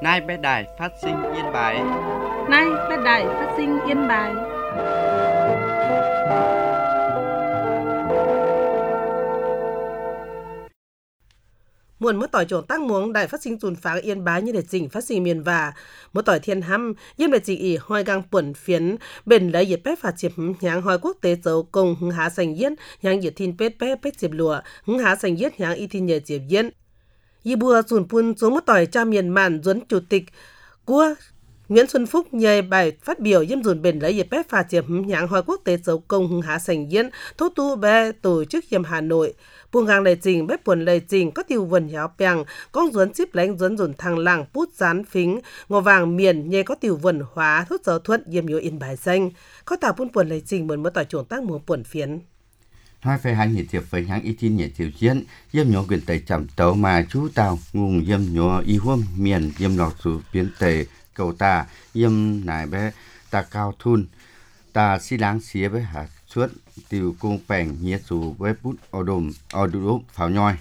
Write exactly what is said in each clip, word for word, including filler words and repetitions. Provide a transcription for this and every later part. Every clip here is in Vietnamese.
Nay bé đài phát sinh Yên Bái. Nay bé đài phát sinh Yên Bái. Muộn mất tỏi trộn tác muống đại phát sinh tùn phá Yên Bái như để chỉnh phát sinh miền và mất tỏi thiên hăm yếm để chỉ ỉ hoài gang buồn phiến bền lấy nhiệt bếp phạt chiếm nhang hoài quốc tế dấu cùng hứng há sành yết nhang nhiệt thiên bếp bếp bếp chiếm lụa hứng há sành yết nhang y thiên nhờ chiếm yết y bùa dùn pun xuống mất tỏi cha miền màn duấn chủ tịch của Nguyễn Xuân Phúc nhờ bài phát biểu yếm dùn bền lấy nhiệt bếp phạt chiếm nhang hoài quốc tế dấu cùng hứng há sành yết thô tu bé tổ chức yếm Hà Nội buông gang lệ trình bếp buồn lệ trình có tiêu vần héo bèng con duấn chip lánh duấn dùn thằng làng pút rán phính ngò vàng miền nhê có tiêu vần hóa thốt giáo thuận yếm yếu Yên Bái xanh có tàu buôn buồn lệ trình muốn mất tỏi chuồng tác muống buồn phiến Hai phê hàng nhiệt thiệp với hàng y tin nhiệt thiệp chiến yếm nhỏ quyền tẩy chậm tấu mà chú tàu ngùng yếm nhỏ y huâm miền yếm lọtสู่biến tẩy cầu ta yếm nải bé ta cao thun ta xí láng xía với hạt suốt tiêu cung bèn nhé dù với bút ở đùm ở đùm pháo nhoi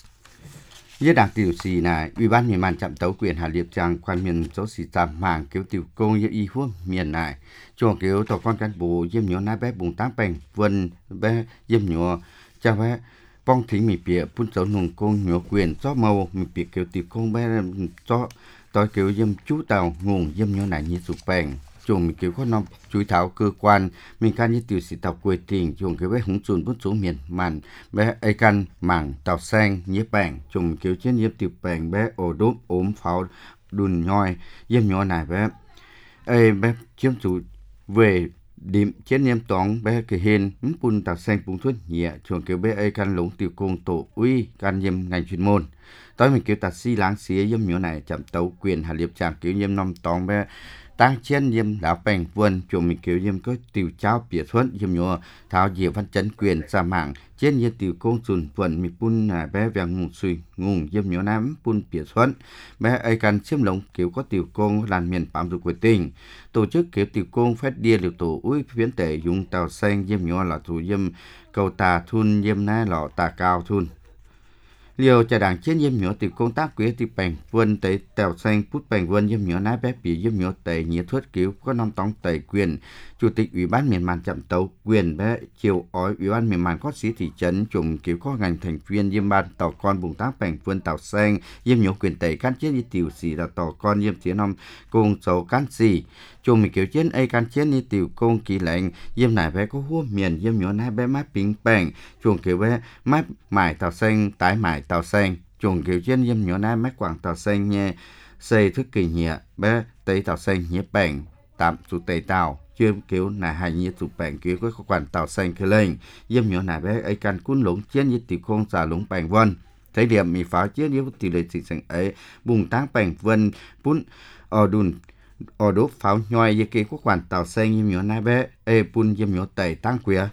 với đảng tiêu xì này ủy ban miền man chậm tấu quyền hà liệp trang quan miền số xì tạm mảng kiểu tiêu cung với y huống miền này chuồng kiểu tổ con cán bộ yếm nhỏ nái bé bùng tám bèn vân bé yếm nhỏ cha bé bong thính mì bìa phun dấu nùng cung nhỏ quyền cho màu mì bìa kiểu tiêu cung bé cho tôi kiểu yếm chú tàu nguồn yếm nhỏ này nhé dù bèn chuồng mình kiểu có năm chuối thảo cơ quan mình can như tiểu sĩ tàu quê tiền chuồng kiểu bé húng chuồn bút xuống miền màn bé ai can mảng tàu sen nhếp bèn chuồng kiểu trên nhếp tiểu bèn bé ổ đốm ốm pháo đùn nhoi yếm nhỏ này bé ai bé chiếm chủ về điểm trên nhếp toán bé cái hên bún tàu sen bún thuốc nhẹ chuồng kiểu bé ai can lủng tiểu công tổ uy can yếm ngành chuyên môn tới mình kiểu taxi láng xía yếm nhỏ này chậm tấu quyền hà liệp tràng kiểu yếm năm toán bé tăng trên yếm lão bèn vườn chuồng mình kiểu yếm có tiểu trao bịa thuận yếm nhỏ tháo diệu văn chấn quyền ra mạng trên yếm tiểu công dùn vườn mình pun là bé vàng ngùng suy ngùng yếm nhỏ nám pun bịa thuận bé ai cần chiếm lồng kiểu có tiểu công làn miền phạm dục của tỉnh tổ chức kiểu tiểu công phát địa liều tổ uy phiến tể dùng tàu xanh yếm nhỏ là thủ yếm cầu tà thun yếm ná lọ tà cao thun liều trà đảng trên yếm nhỏ tiểu công tác quý tiểu bèn vườn tẩy tèo xanh pút bèn vườn yếm nhỏ nái bé bì yếm nhỏ tẩy nhía thuất cứu có năm tóng tẩy quyền chủ tịch ủy ban miền man chậm tấu quyền bé chiều ói ủy ban miền man có xí thị trấn trùng cứu có ngành thành viên yếm ban tàu con bùng tác bèn vườn tàu xanh yếm nhỏ quyền tẩy cán chết đi tiểu xì là tàu con yếm phía năm cùng số cán xì chùm mình kiểu trên ai can chết đi tiểu công kỳ lệnh yếm nải bé có hua miền yếm nhỏ nái bé mát pính bèn chuồng kiểu bé mát mải tàu xanh tái mải tàu xanh chuồng kiểu trên yếm nhỏ nái mát quảng tàu xanh nhẹ xây thức kỳ nhẹ bé tây tàu xanh nhẹ bèn tạm chủ tây tàu chưa kiểu nải hai nhẹ chủ bèn kiểu có quản tàu xanh cái lên yếm nhỏ nải bé ai can cuốn lũng trên như tiểu công xả lũng bèn vân thấy điểm mi phá trên như tỷ lệ sinh ấy bùng táng bèn vân bún ở đùn ở đốt pháo nhoi như kia có quản tàu xanh yếm nhỏ nái bé ê pun yếm nhỏ tẩy tăng quía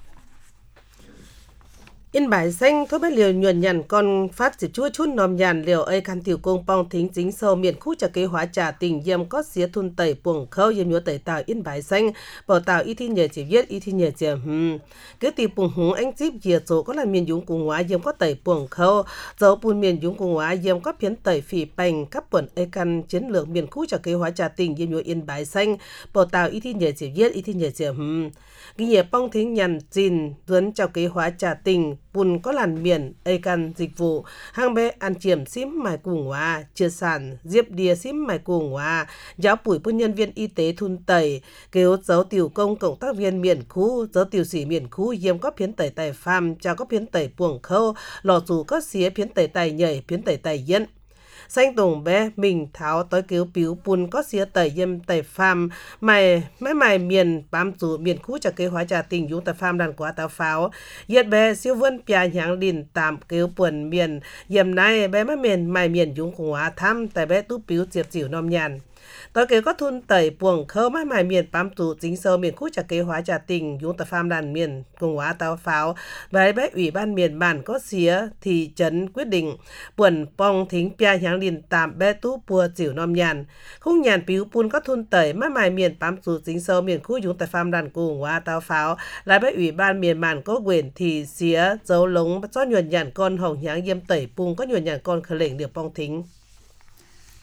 Yên Bái xanh thôi bé liều nhuần nhằn con phát chỉ chua chút nòm nhàn liều ấy can tiểu công pong thính chính sâu miền khu trả kế hóa trả tình yếm có xía thun tẩy buồng khâu yếm nhớ tẩy tàu Yên Bái xanh bảo tàu y thi nhờ chỉ viết y thi nhờ chỉ hm cái tỷ buồng húng anh chip dìa số có là miền dũng cùng hóa yếm có tẩy buồng khâu dấu bùn miền dũng cùng hóa yếm có phiến tẩy phì bành các buồn ấy can chiến lược miền khu trả kế hóa trả tình yếm nhớ Yên Bái xanh bảo tàu y thi nhờ chỉ viết y thi nhờ chỉ hm cái nhẹ pong thính nhằn chín duấn trả kế hóa trả tình bùn có làn miền ấy can dịch vụ hang bé ăn chiềm xím mài cùng hóa chia sản diệp đìa xím mài cùng hóa giáo bùi quân nhân viên y tế thun tẩy kêu dấu tiểu công cộng tác viên miền khu dấu tiểu sĩ miền khu yếm có phiến tẩy tài pham cho có phiến tẩy buồng khâu lò dù có xía phiến tẩy tài nhảy phiến tẩy tài yên xanh tùng bé mình tháo tới cứu piu pun có xía tẩy yếm tẩy pham mày mấy mày miền bám chủ miền khu trả kế hóa trả tình dũng tẩy pham đàn quá tao pháo yết bé siêu vân pia nhang đìn tạm cứu buồn miền yếm này bé mấy miền mày miền dũng cùng hóa thăm tại bé tú piu diệp dịu nom nhàn tới kế có thun tẩy buồng khâu mấy mày miền bám chủ chính sâu miền khu trả kế hóa trả tình dũng tẩy pham đàn miền cùng hóa tao pháo và bé ủy ban miền bản có xía thị trấn quyết định buồn pong thính pia nhang đìn tạm bé tú pua dịu nom nhàn khung nhàn piu pun có thun tẩy mấy mày miền bám chủ chính sâu miền khu dũng tẩy pham đàn cùng hóa tao pháo lại bé ủy ban miền bản có quyền thì xía dấu lống cho nhuần nhàn con hồng nhang yếm tẩy pung có nhuần nhàn con khởi lệnh được pong thính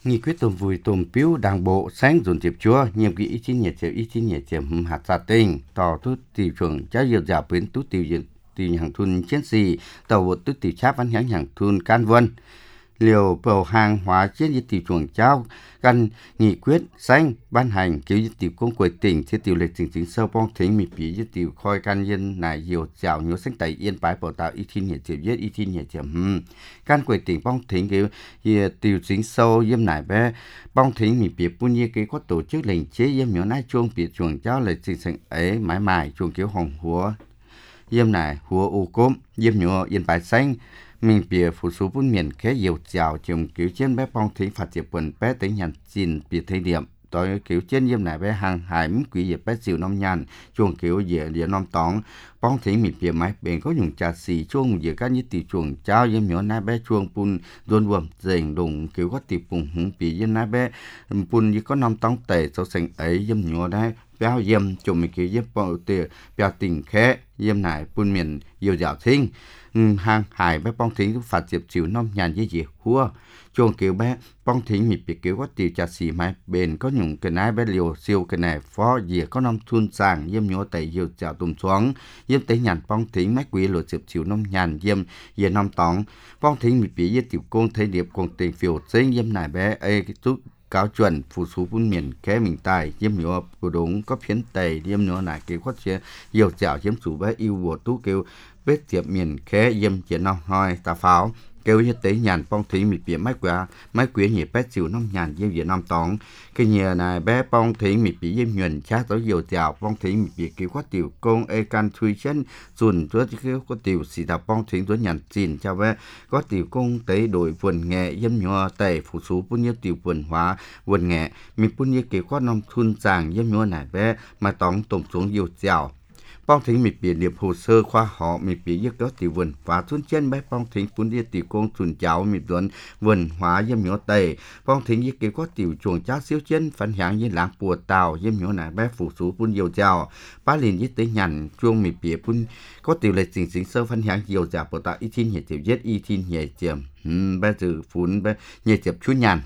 nghị quyết tôm vui tôm piếu đảng bộ sáng dồn tiệp chúa nhiệm kỳ ý chí nhiệt chiều ý chí nhiệt chiều hầm hạt gia tinh tỏ tu tiêu chuẩn trái hiệu giả biến tu tiêu diện tiêu hàng thun chiến sĩ tàu vượt tu tiêu cháp văn hàng hàng thun can vân liều bầu hàng hóa chiến dịch tiêu chuẩn trao căn nghị quyết xanh ban hành kiểu dịch tiêu công quầy tỉnh thiết tiêu lệ chính chính sâu bong thính mì phí dịch tiêu khoi can yên này nhiều chảo nhiều xanh tẩy yên bái bảo tạo ý thiên nhiệt chiều viết ý thiên nhiệt chiều hừm can quầy tỉnh bong thính kiểu tiêu chính sâu yếm này bé bong thính mì phí buôn như cái có tổ chức lệnh chế yếm nhỏ nai chuông phí chuồng trao lệ chính chính ấy mãi mãi chuông kiểu hồng húa yếm này húa u cốm yếm nhỏ yên bái xanh mình bìa phụ số bốn miền khé nhiều chào chồng kiểu trên bé bong thính phát triển quần bé tính nhận chín bìa thời điểm tôi kiểu trên yếm này bé hàng hải mức quỷ dịp bé chịu năm nhàn chuồng kiểu dễ địa năm tóng bong thính mình bìa máy bền có dùng trà xì chuông dễ các như tỷ chuồng trao yếm nhỏ nai bé chuông pun đôn buồm dền đùng kiểu có tỷ bùng hùng bìa yếm nai bé pun như có năm tóng tệ sau sành ấy yếm nhỏ đấy béo yếm chồng mình kiểu yếm bao tiền béo tình khé yếm này pun miền nhiều dạo thính hàng hải bé bong thính phát triển chịu năm nhàn với gì hua chuồng kiểu bé bong thính mì bị kiểu có tiêu trà xì máy bền có nhung cái này bé liều siêu cái này phó gì có năm thun sàng yếm nhỏ tẩy nhiều chảo tùm xuống yếm tới nhàn bong thính máy quỷ lột chịu chịu năm nhàn yếm yếm năm tóng bong thính mì bị yếm tiểu công thấy điệp cùng tiền phiêu xinh yếm này bé ấy cái chút cáo chuẩn phụ số bốn miền khé mình tài yếm nhỏ của đúng có phiến tẩy yếm nhỏ này kiểu có chế nhiều chảo yếm chủ bé yêu bộ tú kiểu bếp tiệm miền khé yếm chỉ năm hoi ta pháo kêu như tế nhàn bong thính mì bìa máy quà máy quế nhị bé chịu năm nhàn yếm việt nam tóng cái nhà này bé bong thính mì bìa yếm nhuần chát tới nhiều chảo bong thính mì bìa kiểu có tiểu công e can thui chân dùn chúa kiểu có tiểu xì đạp bong thính chúa nhàn chín cho bé có tiểu công tế đổi vườn nghệ yếm nhỏ tẩy phụ số bún như tiểu vườn hóa vườn nghệ mì bún như kiểu có năm thun giàng yếm nhỏ này bé mà tóng tổng xuống nhiều chảo bong thính mì bìa điệp hồ sơ khoa họ mì bìa yết có tiểu vườn và thun chân bé bong thính bún đi tiểu công thuần cháo mì vườn vườn hóa yếm nhỏ tẩy bong thính yết kiểu có tiểu chuồng cháo siêu chân phản hạng như láng bùa tàu yếm nhỏ này bé phụ số bún nhiều chảo bá liền yết tới nhàn chuông mì bìa bún có tiểu lệ chính chính sơ phản hạng nhiều chảo bùa tạo y thiên nhiệt tiểu yết y thiên nhiệt chiếm bé từ phun bé nhiệt chiếm chú nhàn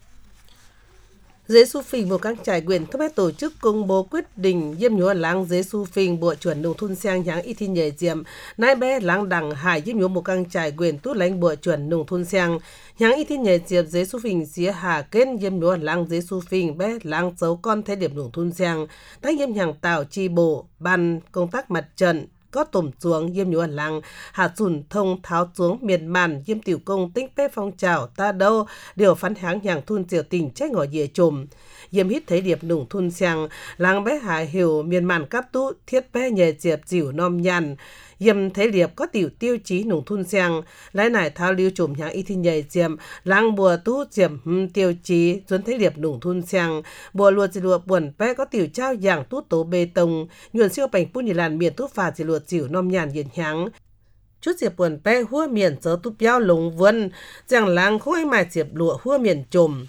Dế Su Phình một các trải quyền các bé tổ chức công bố quyết định yếm nhúa làng Dế Su Phình bộ chuẩn nông thôn sang nháng y thi nhảy diệm nai bé làng đằng hải yếm nhúa một các trải quyền tốt lãnh bộ chuẩn nông thôn sang nháng y thi nhảy diệm Dế Su Phình xía hà kết yếm nhúa làng Dế Su Phình bé làng dấu con thế điểm nông thôn sang tác yếm hàng tạo chi bộ ban công tác mặt trận có tổm xuống yếm nhúa làng hạ sùn thông tháo xuống miền màn yếm tiểu công tinh tế phong trào ta đâu điều phán háng nhàng thun diệu tình trách ngỏ dịa trùm yếm hít thấy điệp nùng thun sang làng bé hà hiểu miền màn cáp tú thiết bé nhẹ diệp dịu nom nhàn yếm thấy điệp có tiểu tiêu chí nùng thun sang lái nải tháo lưu trùm nhàng y thi nhảy diệm làng bùa tú diệm tiêu chí duấn thấy điệp nùng thun sang bùa luộc chỉ luộc buồn bé có tiểu trao dạng tú tố bê tông nhuận siêu bành pun như làn miền tú phà chỉ luộc dịu nom nhàn yên nháng chút diệp buồn bé hua miền giờ tú béo lồng vân giang làng không ai mà diệp lụa hua miền trùm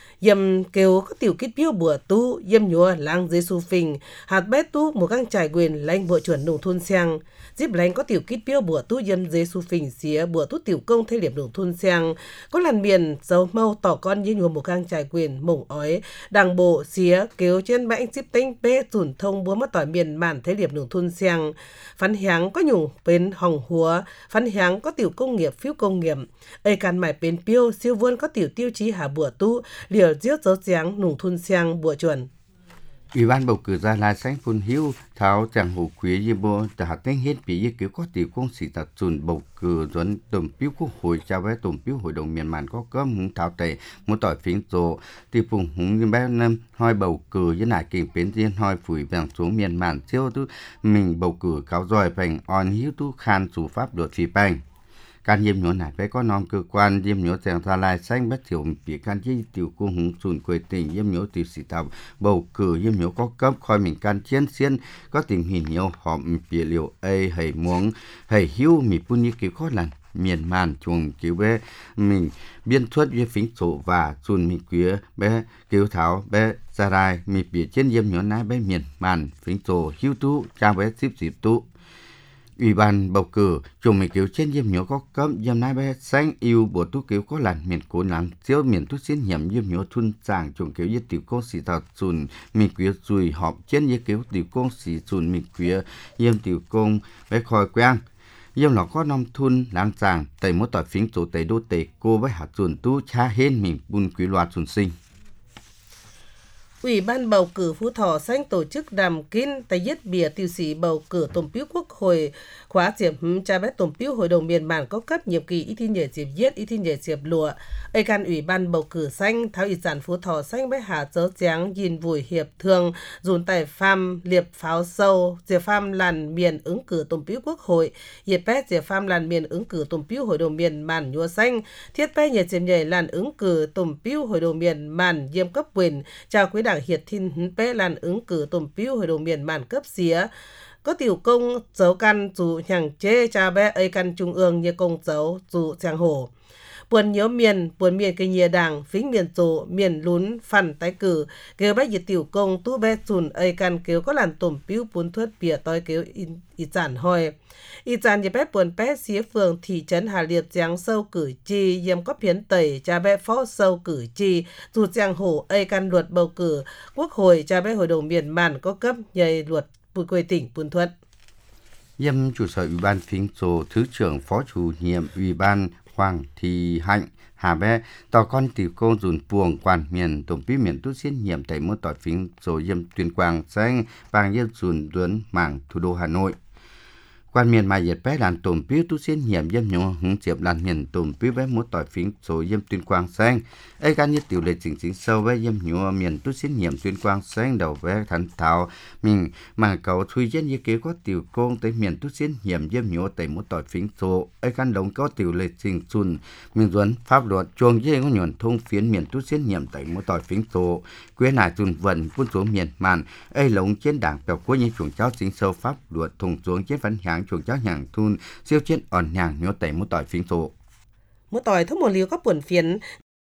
yếm kêu có tiểu kết biêu bùa tu yếm nhúa làng Dế Su Phình hạt bé tu một các trải quyền lãnh bộ chuẩn nông thôn sang giúp lãnh có tiểu kết biêu bùa tu yếm Dế Su Phình xía bùa tu tiểu công thay điểm nông thôn sang có làn miền dấu mâu tỏ con như nhúa một các trải quyền mộng ói đảng bộ xía kêu trên bãnh xíp tinh bé sủn thông búa mất tỏi miền màn thay điểm nông thôn sang phán háng có nhung bên hồng húa phán háng có tiểu công nghiệp phiếu công nghiệp ấy can mải bên piêu siêu vươn có tiểu tiêu chí hà bùa tu liều giết dấu giáng nùng thun sang bùa chuẩn. Ủy ban bầu cử Gia Lai sáng phun hiếu tháo chẳng hồ quý như bố đã hạt tên hết bị như kiểu có tiểu công sĩ tập chuẩn bầu cử dẫn tổng phiếu quốc hội cho với tổng phiếu hội đồng miền màn có cơm hùng tháo tệ muốn tỏi phiến rộ thì phùng hùng như bé năm hoi bầu cử với nải kinh biến riêng hoi phủi bằng xuống miền màn siêu tu mình bầu cử cáo dòi bành on hiếu tu khan chủ pháp luật phi bành can yếm nhúa này bé có non cơ quan yếm nhúa tèng Gia Lai xanh bất thiểu bị can chi tiểu cung hùng sùn quê tỉnh yếm nhúa tiểu sĩ tập bầu cử yếm nhúa có cấp khoi mình can chiến xiên có tình hình nhiều họ bị liệu ấy hay muốn hay hiếu mì pun như kiểu khó lần miền màn chuồng kiểu bé mình biên thuất với phím sổ và sùn mình quía bé kiểu tháo bé Gia Lai mình bị trên yếm nhúa này bé miền màn phím sổ hiếu tu cha bé xíp xíp tu Ủy ban bầu cử chủng mỹ cứu trên diêm nhớ có cấm diêm nai bé xanh yêu bộ tu cứu có làn miền cố làm chiếu miền tu xin hiểm diêm nhớ thun giảng chủng cứu yết tiểu công sĩ tàu chùn mỹ cứu dùi họp trên yết cứu tiểu công sĩ chùn mỹ cứu diêm tiểu công bé khoi quang diêm nó có năm thun lang giảng tẩy mỗi tỏi phím tổ tẩy đô tẩy cô với hạt chùn tu cha hên mình bùn quý loạt chùn sinh. Ủy ban bầu cử Phú Thọ xanh tổ chức đàm kín tại yết bìa tiêu sĩ bầu cử tổng phiếu quốc hội khóa diệp cha bé tổng phiếu hội đồng miền bản có cấp nhiệm kỳ y thi nhờ diệp yết y thi nhờ diệp lụa ấy can ủy ban bầu cử xanh tháo ý giản Phú Thọ xanh bé hà dấu giáng nhìn vùi hiệp thường dùn tài pham liệp pháo sâu diệp pham làn miền ứng cử tổng phiếu quốc hội diệp bé diệp pham làn miền ứng cử tổng phiếu hội đồng miền bản nhua xanh thiết bé nhờ diệp nhảy làn ứng cử tổng phiếu hội đồng miền bản diêm cấp quyền chào quý đảng hiệt thiên bé làn ứng cử tổng phiếu hội đồng miền bản cấp xía có tiểu công dấu căn dù nhàng chế cha bé ấy căn trung ương như công dấu dù giang hồ buồn nhớ miền buồn miền cây nhìa đảng phính miền tổ miền lún phản tái cử kêu bé nhiệt tiểu công tu bé sùn ấy căn kêu có làn tổng phiếu bốn thuyết bìa toi kêu ý giản hồi ý giản như bé buồn bé xía phường thị trấn Hà Liệp giang sâu cử chi yếm có phiến tẩy cha bé phó sâu cử chi dù giang hồ ấy căn luật bầu cử quốc hội cha bé hội đồng miền bản có cấp nhầy luật bùi quê tỉnh Buôn Thuận. Yêm chủ sở Ủy ban phím tổ thứ trưởng phó chủ nhiệm Ủy ban Hoàng Thị Hạnh Hà bé tàu con tiểu công dùn buồng quan miền tổng bí miền tu xin nhiệm tại mỗi tỏi phím tổ yêm tuyên quang xanh vàng yêm dùn duấn mảng thủ đô Hà Nội. Quan miền mà dệt bé làn tổm piu tu xin hiểm yêm nhung hứng chiệp làn miền tổm piu bé mỗi tỏi phím số yêm tuyên quang xanh ấy gan như tiểu lệ chỉnh chính sâu bé yêm nhung miền tu xin hiểm tuyên quang xanh đầu bé thắn thảo mình mà cầu thui dân như kế có tiểu công tới miền tu xin hiểm yêm nhung tại mỗi tỏi phím số ấy gan đồng có tiểu lệ chỉnh chun mình duẩn pháp luật chuông dây có nhuận thông phiến miền tu xin hiểm tại mỗi tỏi phím số quê nải chun vần quân số miền màn ấy lồng trên đảng bèo của những chuồng cháu chính sâu pháp luật thùng xuống trên văn hàng chuồng cháu nhàng thun siêu chiến ổn nhàng nhớ tẩy một tỏi phím số một tỏi thông một liều có buồn phiền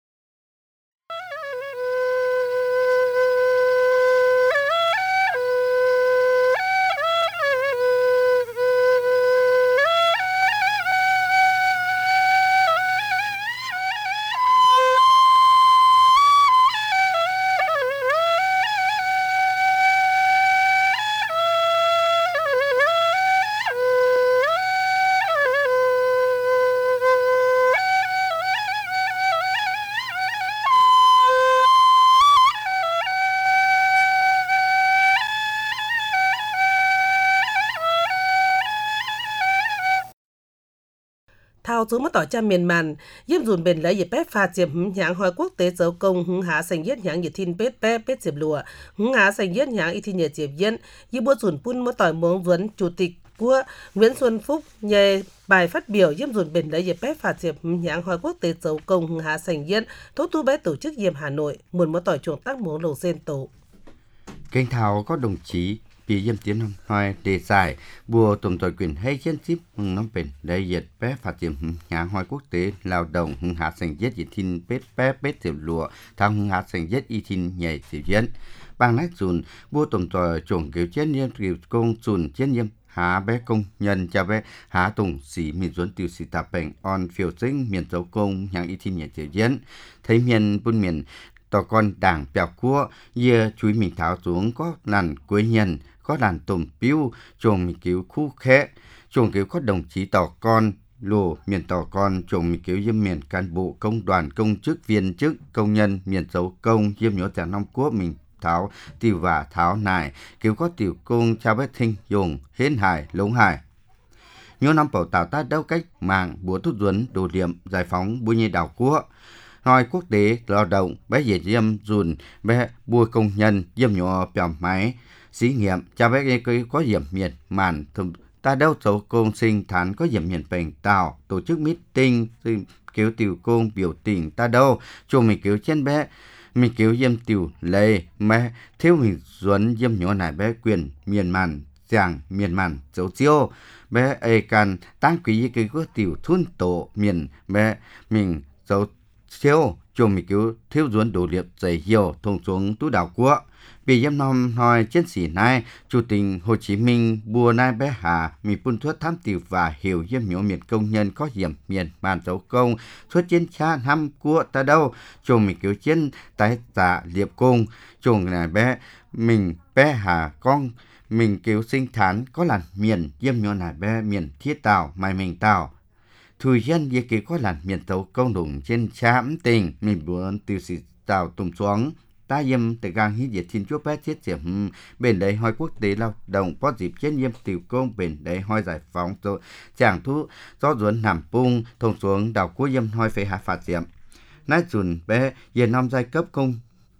thao số mất tỏi cha miền màn yếm dùn bền lấy dịp bếp pha diệp nhãng hỏi quốc tế dấu công hứng há sành yết nhãng nhiệt thiên bếp bếp bếp diệp lụa hứng há sành yết nhãng y thi nhiệt diệp yên như bữa dùn pun mất tỏi muống vấn chủ tịch của Nguyễn Xuân Phúc nhờ bài phát biểu yếm dùn bền lấy dịp bếp pha diệp nhãng hỏi quốc tế dấu công hứng há sành yết thốt tu bé tổ chức yếm Hà Nội muôn mất tỏi chuồng tác muống lầu sen tổ kênh thảo có đồng chí vì dâm tiến năm hai đề giải bùa tổng tội quyền hay chân ship hưng năm bền đại diện bé phát triển nhà hoa quốc tế lao động hưng hạ thành giết y thiên bết bé bết tiểu lụa thang hưng hạ thành giết y thiên nhảy tiểu diễn bang nách dùn bùa tổng tội chủng kiểu chiến nhân kiểu công dùn chiến nhân há bé công nhân cha bé há tùng sĩ miền duẩn tiêu sĩ tạp bệnh on phiêu sinh miền dấu công nhang y thiên nhảy tiểu diễn thấy miền buôn miền tòa con đảng bèo cua dìa chuối mình tháo xuống có làn quế nhân có làn tôm piu trồng mình cứu khu khẽ trồng cứu có đồng chí tòa con lồ miền tòa con trồng mình cứu diêm miền cán bộ công đoàn công chức viên chức công nhân miền dấu công diêm nhớ trả năm quốc mình tháo tiểu và tháo nải cứu có tiểu công cha bé thinh dùng hến hải lống hải nhớ năm bảo tạo ta đâu cách mạng búa thuốc duẩn đồ điểm giải phóng bùi nhây đảo quốc nói quốc tế lao động bé dễ diêm dùn bé bùa công nhân diêm nhỏ bèo máy xí nghiệm cha bé có điểm miền màn ta đâu số công sinh thán có điểm miền bình tạo tổ chức meeting cứu tiểu công biểu tình ta đâu cho mình cứu trên bé mình cứu diêm tiểu lệ mẹ thiếu mình duẩn diêm nhỏ này bé quyền miền màn giang miền màn dấu chiêu bé ai can tăng quý cái có tiểu thun tổ miền bé mình dấu chiêu chồng mình cứu thiếu duẩn đủ liệp dày hiểu thông xuống tú đảo của bị giam nom nói chiến sĩ này chủ tịch Hồ Chí Minh bùa nai bé hà mi phun thuốc thám tiểu và hiểu giam nhổ miền công nhân có hiểm miền bàn dấu công thuốc chiến cha năm của ta đâu chồng mình cứu chiến tái giả liệp công chồng này bé mình bé hà con mình cứu sinh thán có làn miền giam nhổ này bé miền thiết tàu mai mình tàu Thùy dân với kế có làn miền tàu công đủng trên chám tình mình buồn tiêu sĩ tàu tùm xuống ta dâm từ gang hít diệt thiên chúa bé chết diệm bên đấy hoi quốc tế lao động có dịp trên dâm tiểu công bên đấy hoi giải phóng rồi chàng thu do ruộng nằm bung thông xuống đảo cuối dâm hoi phải hạ phạt diệm nái dùn bé giờ năm giai cấp công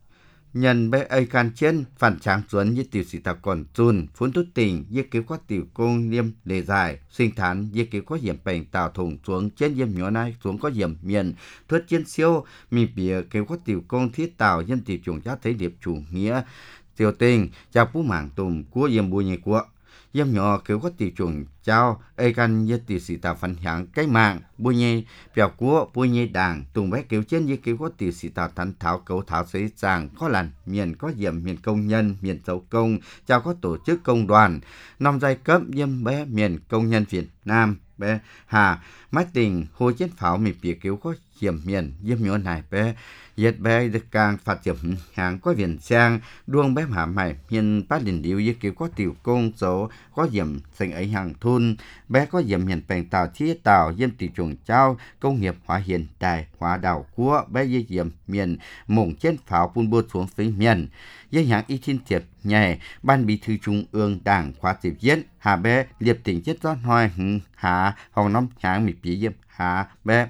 nhân bé ấy can trên phản tráng xuống như tiểu sĩ tàu còn dùn phun tút tình như cứu có tiểu công liêm lề dài sinh thán như cứu có hiểm bệnh tàu thùng xuống trên dâm nhỏ này xuống có hiểm miền thuất chiến siêu mình bìa cứu có tiểu công thiết tàu nhân tiểu chủng giá thấy điệp chủ nghĩa tiểu tình chào phú mảng tùm của hiểm bùi nhị của Yếm nhỏ cứu có tiểu chủng chào ấy can như tiểu sĩ tàu phản hạng cái mạng bùi nhị bèo của bùi nhị đảng tùng bé cứu trên như cứu có tiểu sĩ tàu thắn tháo cấu tháo giấy giảng có làn miền có hiểm miền công nhân miền dấu công chào có tổ chức công đoàn năm giai cấp yếm bé miền công nhân Việt Nam bé hà mái tình hồ chiến pháo mình bìa cứu có hiểm miền yếm nhỏ này bé yết bé được càng phát triển hàng có viền sang đuông bé hàm mày miền bát đỉnh điệu như kiểu có tiểu công số có hiểm thành ấy hàng thôn bé có hiểm miền bèn tàu thiết tàu yếm tiểu trùng trao công nghiệp hóa hiện đại hóa đảo của bé yết hiểm miền mộng chiến pháo phun bút xuống phía miền yết hàng y thiên tiệp nhảy ban bí thư trung ương đảng khóa tiếp yết hà bé liệp tỉnh chết rót hoi hà hồng năm hàng mì bí yếm hà bé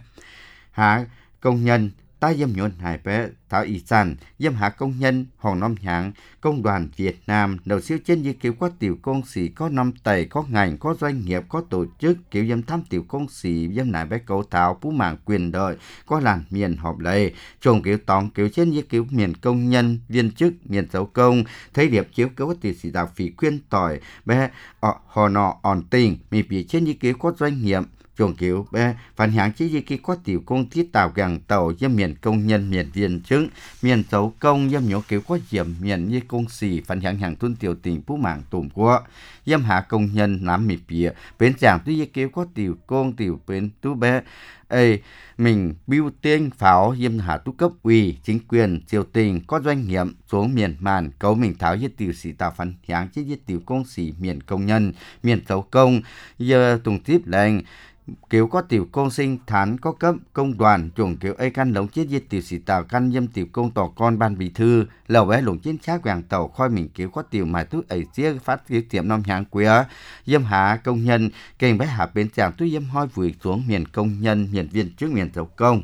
hà công nhân ta dâm nhuận hải bé thảo y sản dâm hạ công nhân hồng năm hạng công đoàn Việt Nam đầu siêu trên như kiểu có tiểu công sĩ có năm tẩy có ngành có doanh nghiệp có tổ chức kiểu dâm thăm tiểu công sĩ dâm nải bé cấu thảo phú mạng quyền đợi có làn miền họp lệ trồng kiểu tòng kiểu trên như kiểu miền công nhân viên chức miền giáo công thấy điệp chiếu có tiểu sĩ đạo phỉ khuyên tỏi bé họ nọ on tình mì bị trên như kiểu có doanh nghiệp chồng kiểu bé phản hạng chỉ như khi có tiểu công thiết tạo gàng tàu với miền công nhân miền viên chứng miền tàu công với nhỏ kiểu có diệm miền như công sĩ phản hạng hàng tuân tiểu tình phú mạng tùm của dâm hạ công nhân nắm mì bìa bên chàng tuy như kiểu có tiểu công tiểu bên tú bé ê mình biêu tiên pháo dâm hạ tú cấp ủy chính quyền triều tình có doanh nghiệp xuống miền màn cấu mình tháo với tiểu sĩ tạo phản hạng chỉ với tiểu công sĩ miền công nhân miền tàu công giờ tùng tiếp lệnh kiểu có tiểu công sinh thán có cấp công đoàn chủng kiểu ấy căn lống chết giết tiểu sĩ tàu căn dâm tiểu công tỏ con ban bí thư lầu bé lủng chiến trác vàng tàu khoi mình kiểu có tiểu mài túi ấy chia phát kiểu tiệm năm hàng quế dâm hạ công nhân kênh bé hạ bên chàng túi dâm hoi vùi xuống miền công nhân miền viên trước miền tàu công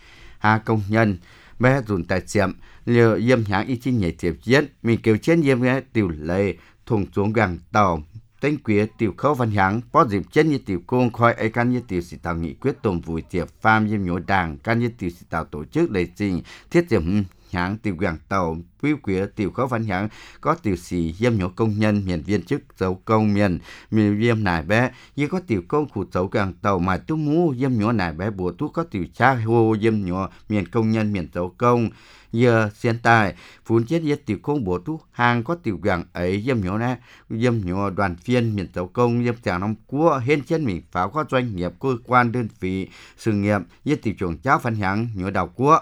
hạ công nhân bé dùn tại tiệm liều dâm hạng y chi nhảy tiệp giết mình kiểu trên dâm bé tiểu lệ thùng xuống vàng tàu tên quý tiểu khâu văn hạng có dịp chân như tiểu công khoi ấy can như tiểu sĩ tàu nghị quyết tồn vùi tiệp pham dâm nhổ đảng can như tiểu sĩ tàu tổ chức đầy trình thiết điểm hạng tiểu gàng tàu quý quý tiểu khâu văn hạng có tiểu sĩ dâm nhổ công nhân miền viên chức dấu công miền miền viêm nải bé như có tiểu công khu dấu gàng tàu mà tu mũ dâm nhổ nải bé bùa tu có tiểu cha hô dâm nhổ miền công nhân miền dấu công giờ hiện tại phun chết giết tiểu công bổ tu hàng có tiểu gàng ấy dâm nhổ nè dâm nhổ đoàn viên miền tàu công dâm chàng năm cua hên chân mình pháo có doanh nghiệp cơ quan đơn vị sự nghiệp giết tiểu trưởng cháu phân hạng nhổ đầu cua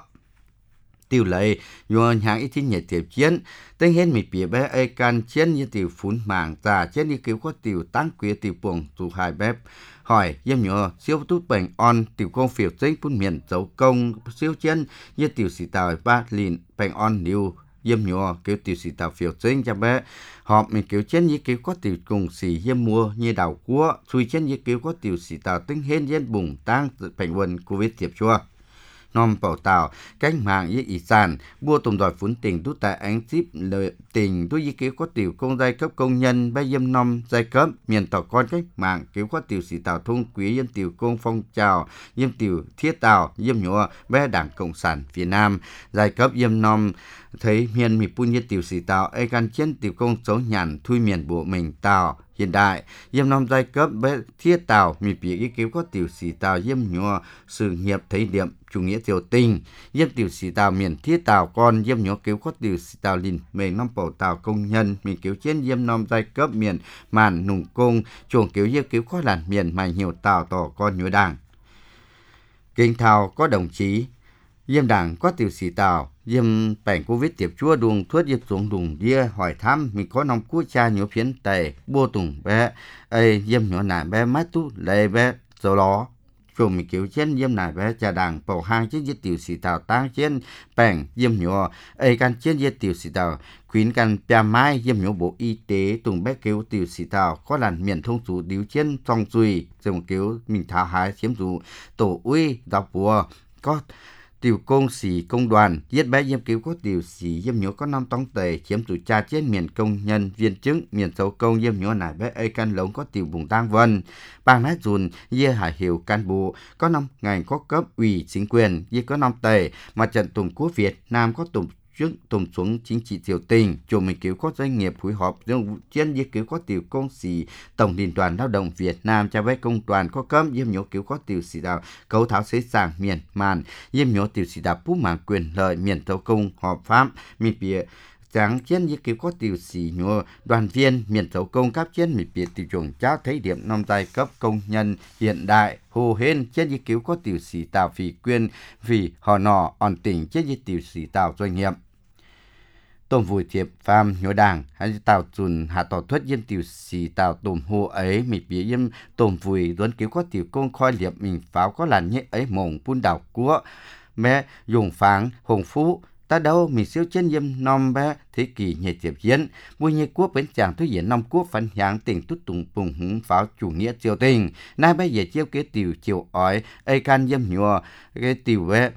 tiểu lệ nhổ hàng ít thiên nhẹ tiểu chiến tên hên mình bịa bé ấy can chiến như tiểu phun mảng già chiến như kiểu có tiểu tăng quý tiểu buồng tụ hai bếp hỏi dâm nhựa siêu tút bệnh on tiểu công phiểu chính phun miền dấu công siêu chân như tiểu sĩ tàu ba lìn bệnh on new dâm nhựa kiểu tiểu sĩ tàu phiểu chính cho bé họ mình kiểu chân như kiểu có tiểu cùng sĩ dâm mua như đảo cua xui chân như kiểu có tiểu sĩ tàu tinh hên dân bùng tăng bệnh quần covid tiệp chua nom bảo tàu cách mạng với ý sản bua tùng đòi phun tình tút tại ánh chip lợi tình tôi ý kiến có tiểu công giai cấp công nhân bay dâm nom giai cấp miền tàu con cách mạng kiểu có tiểu sĩ tàu thông quý dân tiểu công phong trào dâm tiểu thiết tàu dâm nhựa bé đảng cộng sản Việt Nam giai cấp dâm nom thấy miền mì pun như tiểu sĩ tàu ấy can chiến tiểu công số nhàn thui miền bộ mình tàu hiện đại yếm năm giai cấp bé thiết tạo mì bìa ý cứu có tiểu sĩ tạo yếm nhỏ sự nghiệp thấy điểm chủ nghĩa tiểu tình yếm tiểu sĩ tạo miền thiết tạo con yếm nhỏ cứu có tiểu sĩ tạo lìn mình năm bầu tạo công nhân mình cứu trên yếm năm giai cấp miền màn nùng công chuồng cứu yếm cứu có làn miền mà nhiều tạo tỏ con nhớ đảng kinh thảo có đồng chí yếm đảng có tiểu sĩ tạo yếm bảnh covid tiệp chua đùng thuốc yếm xuống đùng đia hỏi thăm mình có nòng cú cha nhớ phiến tề bua tùng bé ấy yếm nhỏ nải bé mát tu lệ bé sau đó chùm mình kiểu trên yếm nải bé cha đảng bầu hang trên yếm tiểu sĩ tạo tăng trên bảnh yếm nhỏ ấy can trên yếm tiểu sĩ tạo khuyến can bia mai yếm nhỏ bộ y tế tùng bé kiểu tiểu sĩ tạo có làn miền thông số điếu trên trong duy dùng kiểu mình tháo hái chiếm dụ tổ uy đọc bùa có tiểu công sĩ công đoàn giết bé yếm cứu có tiểu sĩ yếm nhỏ có năm tông tề chiếm chủ cha trên miền công nhân viên chức miền sâu công yếm nhỏ nải bé ấy can lống có tiểu vùng tang vân bang nát dùn yê hải hiệu can bộ có năm ngành có cấp ủy chính quyền yê có năm tề mà trận tùng quốc Việt Nam có tùng trước tùng xuống chính trị tiểu tình chủ mình cứu có doanh nghiệp phối hợp trong trên yê cứu có tiểu công sĩ tổng liên đoàn lao động Việt Nam cho bé công đoàn có cấp yếm nhỏ cứu có tiểu sĩ đạo cấu tháo xế sàng miền màn yếm nhỏ tiểu sĩ đạo phú mạng quyền lợi miền tàu công hợp pháp miền bìa sáng trên yê cứu có tiểu sĩ nhỏ đoàn viên miền tàu công cấp trên miền bìa tiểu chuẩn trao thấy điểm năm giai cấp công nhân hiện đại hồ hên trên yê cứu có tiểu sĩ tạo vì quyền vì họ nọ on tỉnh trên yê tiểu sĩ tạo doanh nghiệp tôm vùi thiệp phàm nhớ đảng hay tạo chùn hạ tỏ thuất yên tiểu sĩ tạo tôm hồ ấy mì bía yên tôm vùi đoán cứu có tiểu công khoi liệp mình pháo có làn nhẹ ấy mộng phun đảo của mẹ dùng pháng hồng phú ta đâu mình siêu trên yếm nom bé thế kỷ nhẹ tiệp hiến mùi nhẹ quốc bến chàng thứ hiến năm quốc phấn nháng tỉnh tút tùng bùng hứng pháo chủ nghĩa triều tình nay bây giờ chiêu kế tiểu chiều ói ấy can yếm nhùa cái tiểu bé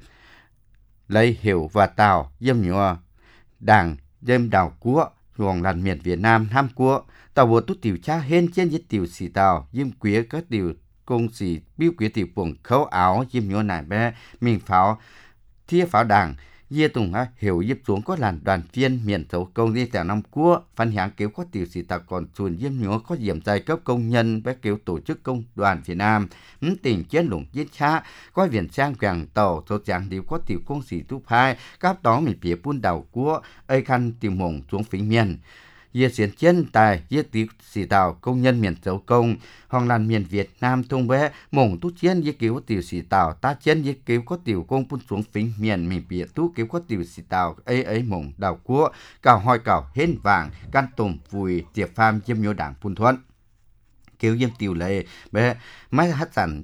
lấy hiểu và tào yếm nhùa đảng đêm đảo cua ruộng làn miền Việt Nam ham cua tàu bộ tút tiểu cha hên trên giết tiểu sĩ tàu yếm quía các tiểu công sĩ biêu quía tiểu buồng khấu áo yếm nhua nải bé mình pháo thia pháo đảng Dê Tùng ha hiểu yếp xuống có làn đoàn viên miền thấu công đi tại năm cua phân hạng kéo có tiểu sĩ tạc còn chuồn yếm nhúa có điểm giai cấp công nhân bé kéo tổ chức công đoàn Việt Nam ấn tỉnh chiến lủng giết cha có viện trang quảng tàu số chẳng đều có tiểu công sĩ tu hai các đó mình phía buôn đầu cua ấy khăn tiểu mộng xuống phí miền Dê xiên chiến tài dê tiểu sĩ tàu công nhân miền thấu công hoàng làn miền Việt Nam thông bé mộng tu chiến dê kéo tiểu sĩ tàu ta chiến dê kéo có tiểu công buôn xuống phí miền mình phía tu kéo có tiểu sĩ tàu ấy ấy mộng đầu cua cào hoi cào hên vàng can tùng vùi tiệp pham chiêm nhô đảng phun thuận kéo yếm tiểu lệ bé máy hát sản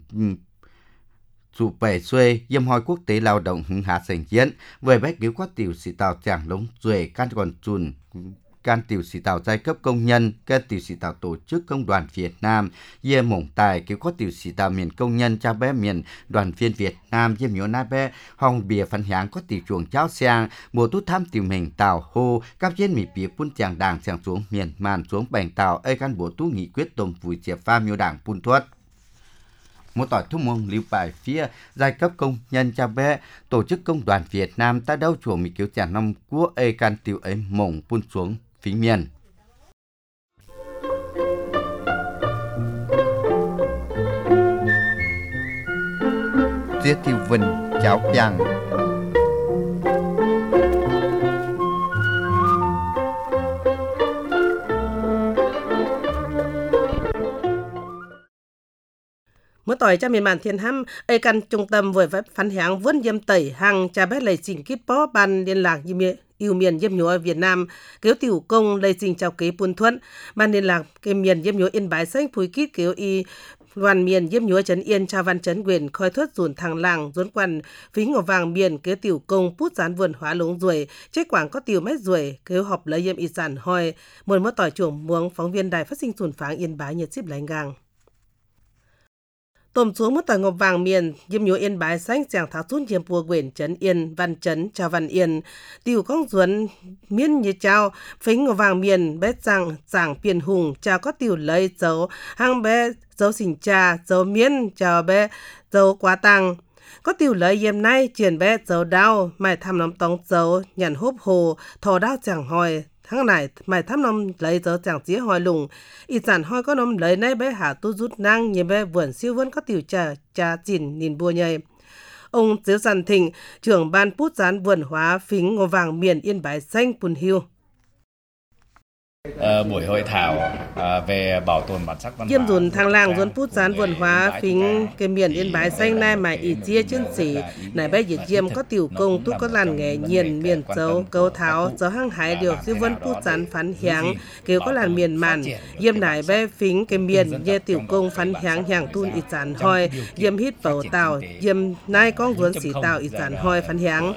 chủ bể xuê yếm hoi quốc tế lao động hứng hạ sành chiến về bé kéo có tiểu sĩ tàu chẳng lống duệ can còn chùn can tiểu sĩ tàu giai cấp công nhân, can tiểu sĩ tàu tổ chức công đoàn Việt Nam, yê mộng tài cứu có tiểu sĩ tàu miền công nhân cha bé miền đoàn viên Việt Nam yê miếu na bé hong bìa phân hạng có tiểu chuồng cháo sang mùa tút tham tiểu mình tàu hô các trên mì bìa phun chàng đảng sang xuống miền màn xuống bành tàu ấy can bộ tú nghị quyết tôm vùi chẹp pha miêu đảng phun thuất một tỏi thúc mông lưu bài phía giai cấp công nhân cha bé tổ chức công đoàn Việt Nam ta đâu chuồng mì cứu chàng năm quốc ấy can tiểu ấy mộng phun xuống phí miền. Chia tiêu vinh cháo chàng. มื่อต่อยจะมีมันเทียนห้ำไอกันจงตำvới phán hạng vươn yếm tẩy hàng cha bé lấy trình kíp bó ban liên lạc yếm yêu miền yếm nhúa Việt Nam kéo tiểu công lấy trình chào kế buôn thuận ban liên lạc cái miền yếm nhúa Yên Bái xanh phùi kít kéo y đoàn miền yếm nhúa trấn Yên cha văn trấn quyền khoi thuất dùn thằng làng dốn quan phí ngọc vàng miền kéo tiểu công pút dán vườn hóa lống ruồi chế quảng có tiểu mét ruồi kéo họp lấy yếm y sản hoi một มื่อต่อยchuồng muống phóng viên đài phát sinh dùn pháng Yên Bái nhiệt ship lánh gang tôm xuống mất tỏi ngọc vàng miền yếm nhúa Yên Bái xanh chàng tháo xuống yếm bùa quyển trấn Yên văn trấn chào văn Yên tiểu công duẩn miên như chào phính ngọc vàng miền bé rằng giảng biển hùng chào có tiểu lấy dấu hàng bé dấu xỉn trà dấu miên chào bé dấu quá tăng có tiểu lấy yếm nay triển bé dấu đau mày thăm nắm tông dấu nhận hốp hồ thò đau chẳng hỏi ทั้งไหนหมายทำนมเลยเจอจังเจียหอยลุงอีสานหอยก็นมเลยในใบหาตู้รุดนั่งเยี่ยมใบเวนซิวเวนก็ติวจ่าจ่าจินนินบัวใหญ่องค์เจียวสันทิงtrưởng ban Pút Gián Vườn Hóa Phính Ngô Vàng miền Yên Bái Xanh Pùn Hiu. À, buổi hội thảo à, về bảo tồn bản sắc văn hóa. Diêm dùn thang lang dùn Pút Gián Vườn Hóa Phính cái miền Yên Bái Xanh nay mà ý chia chân sĩ này bây giờ diêm có tiểu công tu có làn nghề nhiên miền châu câu tháo dấu hăng hải điều siêu vân Pút Gián phán hiáng kêu có làn miền màn diêm này bây Phính cái miền như tiểu công phán hiáng hiáng tuôn ý giản hoi diêm hít bầu tàu diêm nay con dùn sĩ tàu ý giản hoi phán hiáng.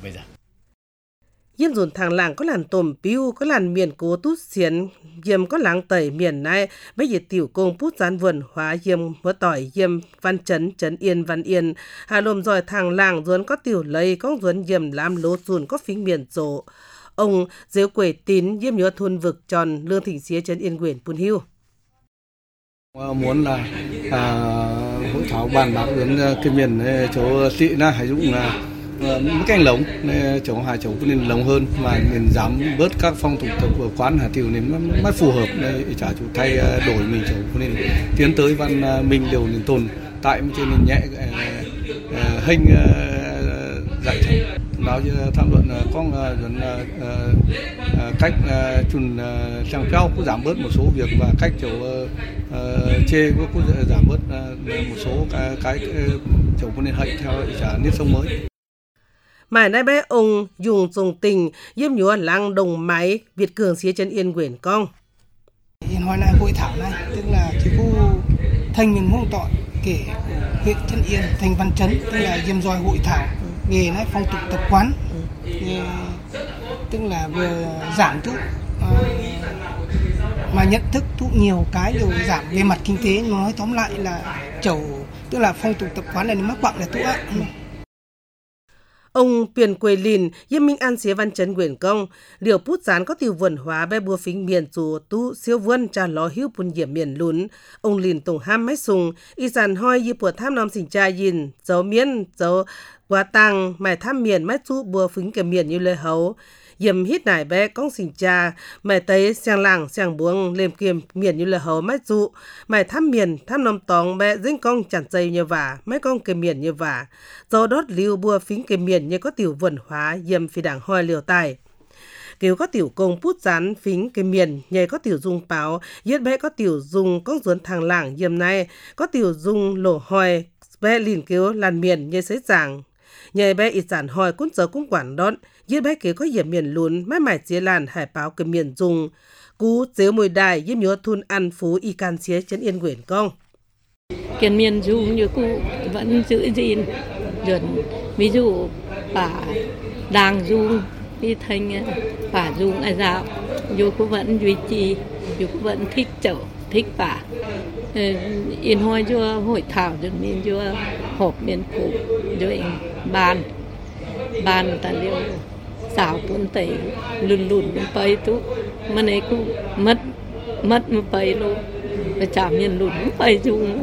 Diêm dùn thang làng có làn tôm piu có làn miền cố tút xiến diêm có làng tẩy miền này bây giờ tiểu công Pút Gián Vườn Hóa diêm mỡ tỏi diêm văn chấn chấn yên văn yên hà lồm rồi thang làng dùn có tiểu lấy có dùn diêm làm lố dùn có phính miền chỗ ông diếu quẩy tín diêm nhớ thôn vực tròn lương thỉnh xía chấn yên quyển Pùn Hiu. Muốn là à, hội thảo bàn bạc đến cái miền chỗ thị na hải dụng là mấy canh lồng chỗ hải chỗ nên lồng hơn mà nên dám bớt các phong tục tập của quán Hà Tiểu nên mất phù hợp để trả chủ thay đổi mình chỗ nên tiến tới văn minh đều nên tồn tại trên nền nhẹ hình dạy nói tham luận con dần cách chùn trang phèo cũng giảm bớt một số việc và cách chỗ chê cũng giảm bớt một số cái, cái chỗ nên hãy theo trả nếp sống mới. Mãi nay bé ông dùng dùng tình diêm nhúa làng đồng máy Việt Cường xía chân yên quyển con. Hiện hồi này hội thảo này tức là cái khu thành mình mong tọa kể huyện Chân Yên thành Văn Chấn tức là diêm roi hội thảo về này phong tục tập quán tức là vừa giảm thuốc mà nhận thức thuốc nhiều cái đều giảm về mặt kinh tế nói tóm lại là chầu tức là phong tục tập quán này mắc bặng là thuốc ạ. Ông Piền Quỳ Lìn, Diêm Minh An xía Văn Chấn quyển công, điều Pút Gián có tiểu vườn hóa bé bùa phính miền chủ tu siêu vươn trà ló hiếu bùn diệm miền lún. Ông Lìn tổng ham máy sùng, y sản hoi y bùa tham nòm xình cha yin, dấu miên, dấu quá tăng, mày tham miền máy chú bùa phính cái miền như lê hấu. Diệm hít nải bé con xình cha, mày tấy sang làng sang buông lềm kiềm miền như lê hấu máy chú. Mày tham miền, tham nòm tóng bé dính con chẳng dây như vả, mấy con cái miền như vả. Dấu đốt lưu bùa phính cái miền như có tiểu vườn hóa, diệm phi đảng hoi liều tài. Kiểu có tiểu công Pút Gián phính cái miền, nhảy có tiểu dung báo, yết bé có tiểu dung con ruốn thằng làng diệm này, có tiểu dung lỗ hoi, bé lìn kiểu làn miền như sấy giảng. Nhảy bé ít giản hoi cũng giờ cũng quản đón, yết bé kiểu có diệm miền lún, mái mải chia làn hải báo cái miền dung. Cú dếu mùi đài yếp nhớ thun ăn phú y can xía chấn yên quyển công. Cái miền dung như cụ vẫn giữ gìn, dần ví dụ bà đang dung đi thành bà dung ai dạo, dù cũng vẫn duy trì, dù cũng vẫn thích chậu, thích bà. Yên hoi cho hội thảo dần miền cho họp miền cụ, rồi bàn, bàn tài liệu xảo tuần tẩy lùn lùn một bầy tú, mà này cũng mất, mất một bầy luôn, và chả miền lùn một bầy dung.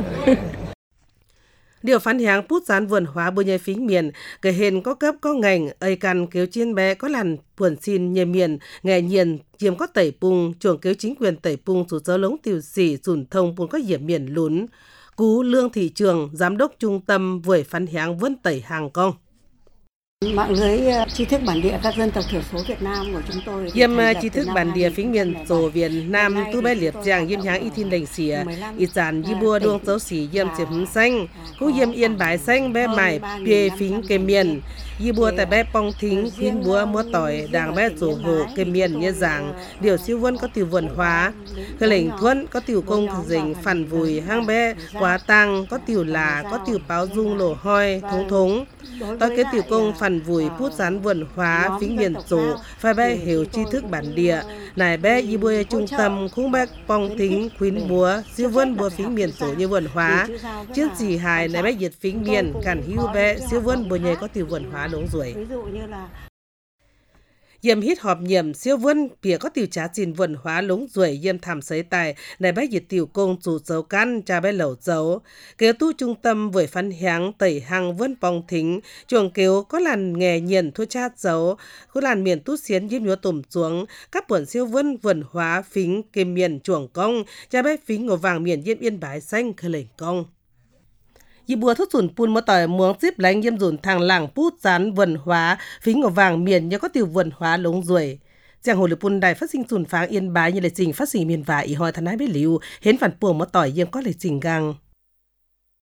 Điều phán hiáng Pút Gián Vườn Hóa bùa nhai phính miền, cái hên có cấp có ngành, ơi căn kéo chiên bé có làn buồn xin nhai miền, ngày nhiên, diêm có tẩy pung, chuồng kéo chính quyền tẩy pung, chủ dơ lống tiểu xỉ, dùn thông pun có diệm miền lún. Cú Lương Thị Trường, giám đốc trung tâm vườn phán hiáng vân tẩy hàng công. Mạng lưới tri thức bản địa các dân tộc thiểu số Việt Nam của chúng tôi. Diêm tri thức bản địa phính miền tổ Việt Nam tu bé liệt giang diêm háng y thiên đành xỉa, y giản y bùa đuông dấu xỉ diêm diệp hứng xanh, cũng diêm yên bái xanh bé mải bê phính kê miền, y bùa tại bé pong thính khuyến búa múa tỏi đàng bé rổ hồ kê miền như giảng, điều siêu vân có tiểu vườn hóa, cái lệnh thuẫn có tiểu công thực dình phản vùi hang bé quá tăng có tiểu là có tiểu báo dung lỗ hoi thống thống. Ở cái tiểu công phản vùi Pút Gián Vườn Hóa phính miền tổ phải bé hiểu tri thức bản địa này bé y bùa trung tâm khung bé pong thính khuyến búa siêu vân bùa phính miền tổ như vườn hóa chiến gì hài này bé diệt phính miền cản hưu bé siêu vân bùa nhảy có tiểu vườn hóa đống ruồi. Yêm hít họp nhiệm siêu vươn bìa có tiểu trá chín vườn hóa lúng ruồi yêm thảm sấy tài này bái dịch tiểu công chủ dấu căn cha bái lẩu dấu kéo tu trung tâm với phân háng tẩy hàng vươn bong thính chuồng kéo có làn nghề nhiền thua chát dấu có làn miền tu xiến yêm nhúa tùm xuống các buồn siêu vươn vườn hóa phính kêm miền chuồng công cha bái phính ngồi vàng miền yêm Yên Bái xanh khơi lệnh công y bùa thốt sùn pun một tỏi muống xếp lánh yêm dùn thằng làng pút rán vườn hóa phính ngồi vàng miền nhớ có tiểu vườn hóa lúng ruồi giang hồ lực pun đài phát sinh sùn pháng Yên Bái như lệ trình phát sinh miền và ý hỏi thân ái biết liu hến phản buồng một tỏi yêm có lệ trình gang